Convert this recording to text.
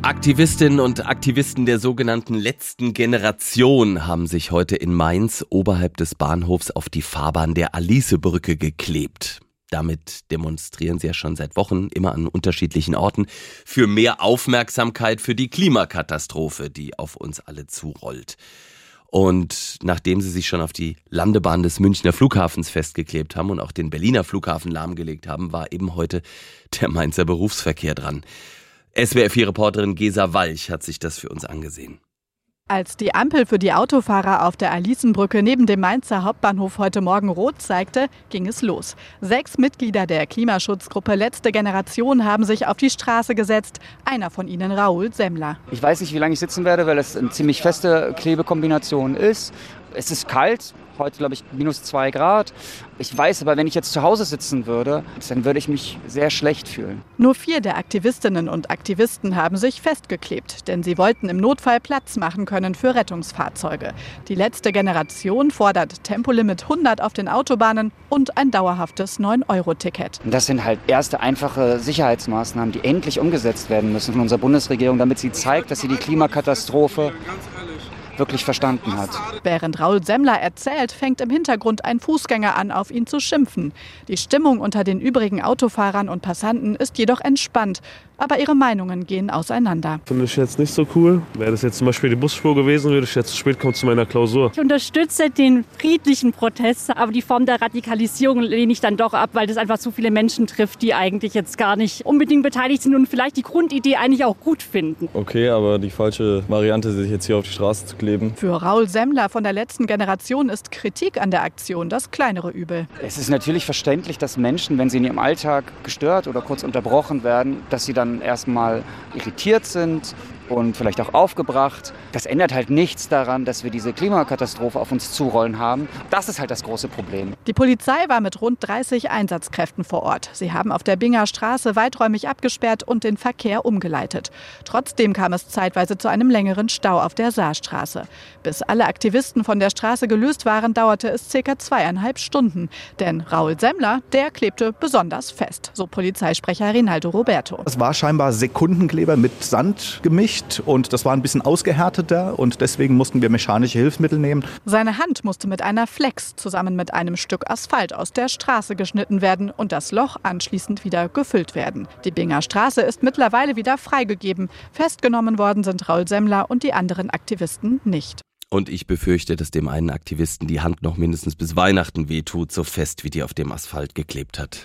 Aktivistinnen und Aktivisten der sogenannten letzten Generation haben sich heute in Mainz oberhalb des Bahnhofs auf die Fahrbahn der Alicebrücke geklebt. Damit demonstrieren sie ja schon seit Wochen, immer an unterschiedlichen Orten, für mehr Aufmerksamkeit für die Klimakatastrophe, die auf uns alle zurollt. Und nachdem sie sich schon auf die Landebahn des Münchner Flughafens festgeklebt haben und auch den Berliner Flughafen lahmgelegt haben, war eben heute der Mainzer Berufsverkehr dran. SWR4-Reporterin Gesa Walch hat sich das für uns angesehen. Als die Ampel für die Autofahrer auf der Alicenbrücke neben dem Mainzer Hauptbahnhof heute Morgen rot zeigte, ging es los. 6 Mitglieder der Klimaschutzgruppe Letzte Generation haben sich auf die Straße gesetzt. Einer von ihnen Raoul Semmler. Ich weiß nicht, wie lange ich sitzen werde, weil es eine ziemlich feste Klebekombination ist. Es ist kalt, heute glaube ich -2 Grad. Ich weiß aber, wenn ich jetzt zu Hause sitzen würde, dann würde ich mich sehr schlecht fühlen. Nur 4 der Aktivistinnen und Aktivisten haben sich festgeklebt, denn sie wollten im Notfall Platz machen können für Rettungsfahrzeuge. Die Letzte Generation fordert Tempolimit 100 auf den Autobahnen und ein dauerhaftes 9-Euro-Ticket. Das sind halt erste einfache Sicherheitsmaßnahmen, die endlich umgesetzt werden müssen von unserer Bundesregierung, damit sie zeigt, dass sie die Klimakatastrophe wirklich verstanden hat. Während Raoul Semmler erzählt, fängt im Hintergrund ein Fußgänger an, auf ihn zu schimpfen. Die Stimmung unter den übrigen Autofahrern und Passanten ist jedoch entspannt. Aber ihre Meinungen gehen auseinander. Finde ich jetzt nicht so cool. Wäre das jetzt zum Beispiel die Busspur gewesen, würde ich jetzt zu spät kommen zu meiner Klausur. Ich unterstütze den friedlichen Protest, aber die Form der Radikalisierung lehne ich dann doch ab, weil das einfach so viele Menschen trifft, die eigentlich jetzt gar nicht unbedingt beteiligt sind und vielleicht die Grundidee eigentlich auch gut finden. Okay, aber die falsche Variante, sich jetzt hier auf die Straße zu kleben. Für Raoul Semmler von der Letzten Generation ist Kritik an der Aktion das kleinere Übel. Es ist natürlich verständlich, dass Menschen, wenn sie in ihrem Alltag gestört oder kurz unterbrochen werden, dass sie dann erstmal irritiert sind und vielleicht auch aufgebracht. Das ändert halt nichts daran, dass wir diese Klimakatastrophe auf uns zurollen haben. Das ist halt das große Problem. Die Polizei war mit rund 30 Einsatzkräften vor Ort. Sie haben auf der Binger Straße weiträumig abgesperrt und den Verkehr umgeleitet. Trotzdem kam es zeitweise zu einem längeren Stau auf der Saarstraße. Bis alle Aktivisten von der Straße gelöst waren, dauerte es ca. 2,5 Stunden. Denn Raoul Semmler, der klebte besonders fest, so Polizeisprecher Rinaldo Roberto. Es war scheinbar Sekundenkleber mit Sand gemischt und das war ein bisschen ausgehärteter und deswegen mussten wir mechanische Hilfsmittel nehmen. Seine Hand musste mit einer Flex zusammen mit einem Stück Asphalt aus der Straße geschnitten werden und das Loch anschließend wieder gefüllt werden. Die Binger Straße ist mittlerweile wieder freigegeben. Festgenommen worden sind Raoul Semmler und die anderen Aktivisten nicht. Und ich befürchte, dass dem einen Aktivisten die Hand noch mindestens bis Weihnachten wehtut, so fest wie die auf dem Asphalt geklebt hat.